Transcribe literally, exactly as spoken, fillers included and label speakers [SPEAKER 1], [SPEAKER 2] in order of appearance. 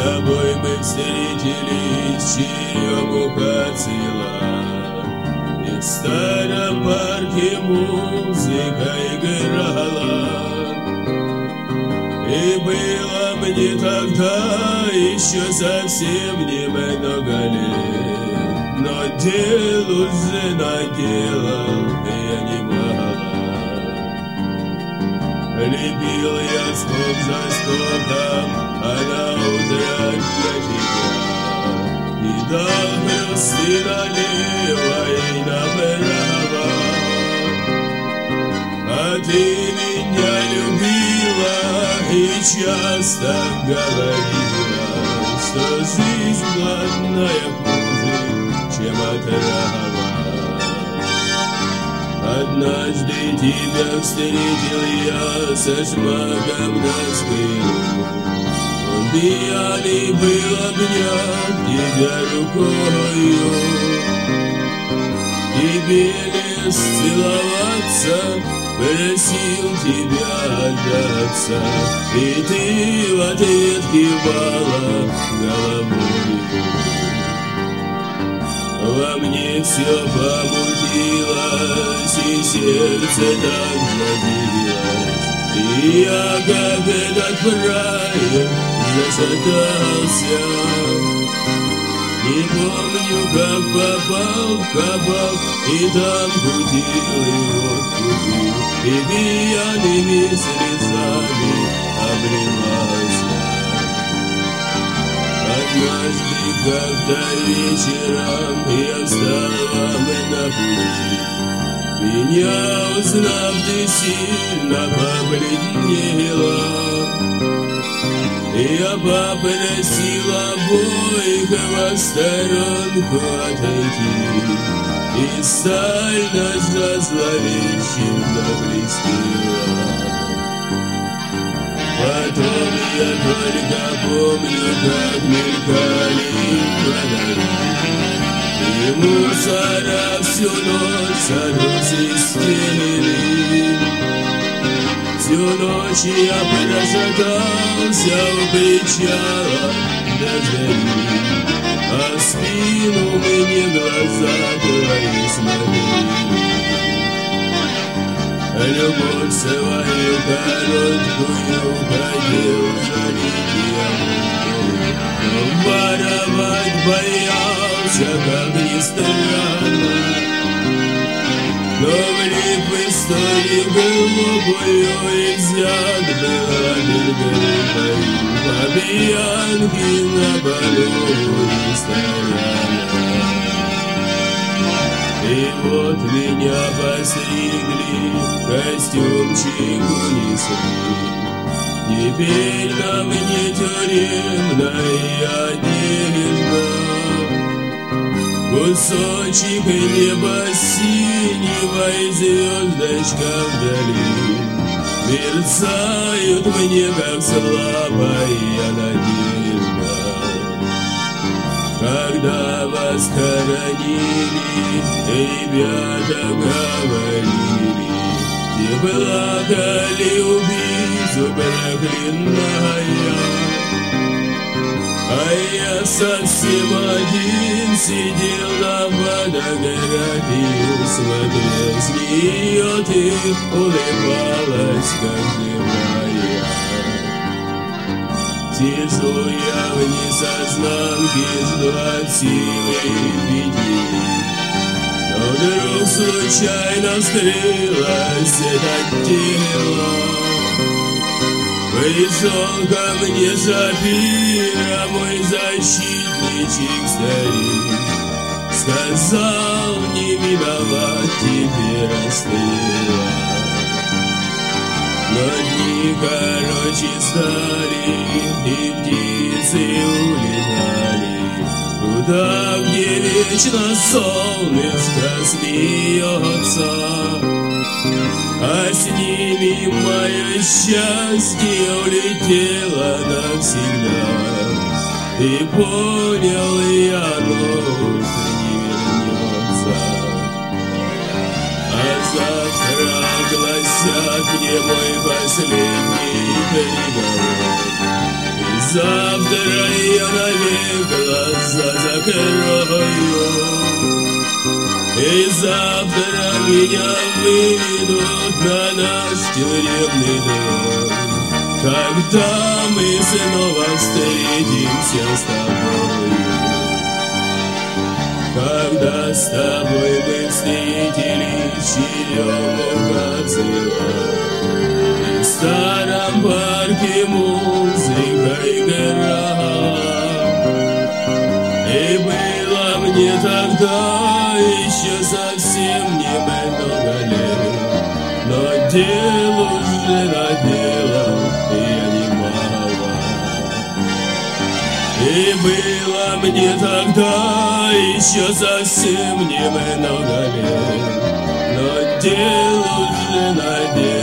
[SPEAKER 1] тобой мы встретились, черемуха цвела, и в старом парке музыка играла. И было мне тогда еще совсем немного лет, но дел уже наделал я немало. Любил я скок за скоком, а на утро для тебя и дал хрусты налево и направо. А ты меня любила и часто говорила, что жизнь блатная хуже, чем отрава. Однажды тебя встретил я со шмагом на спину. Он пьяный был, обнял тебя рукою. Тебе лишь целоваться, просил тебя отдаться, и ты в ответ кивала головой. Во мне все помутилось, и сердце так забилось, и я, как этот фраер, зашатался. Не помню, как попал в кабак, и там кутил его купил, и пьяными слезами обливался. Однажды, когда вечером я встал вам на пути, меня узнав, ты сильно побледнела. Я попросил обоих в сторонку отойти, и сталь нас за зловещим заблестела. Потом я только помню, как мелькали фонари, и мусора всю ночь соросы стелили. Всю ночь я прошатался у причала до зари, а в спину мне глаза твои смотрели. Любовь свою короткую хотел залить я мукой, но воровать боялся, как ни странно. Но влип в историю глубокую, и взят была бергруппой по пьянке на полу ресторана. И вот меня постригли, костюмчик унесли, теперь на мне тюремная одежда. Кусочек неба синего и звездочка вдали мерцают мне, как слабая надежда. Когда вас хоронили, ребята говорили, те плакали убийцу проклиная. А я совсем один сидел на фотографию, смотрел с нее, ты улыбалась, как живая. Сижу я в несознанке, жду от силы пяти, но вдруг случайно вскрылось это тело. Пришел ко мне Шапира, мой защитничек старик, сказал, не миновать тебе расстрела. Но дни короче стали, и птицы улетали туда, где вечно солнышко смеется. А с ними мое счастье улетело навсегда, и понял я, оно уже не вернется. А завтра гласят мне мой последний приговор. И завтра я навек глаза закрою. И завтра меня выведут на наш тюремный двор, когда мы снова встретимся с тобой. Когда с тобой мы встретились черемуха цвела, и в старом парке музыка играла. И было мне тогда еще совсем немного лет, но дел уже наделал я немало. И было мне тогда еще совсем немного лет, но дел уже наделал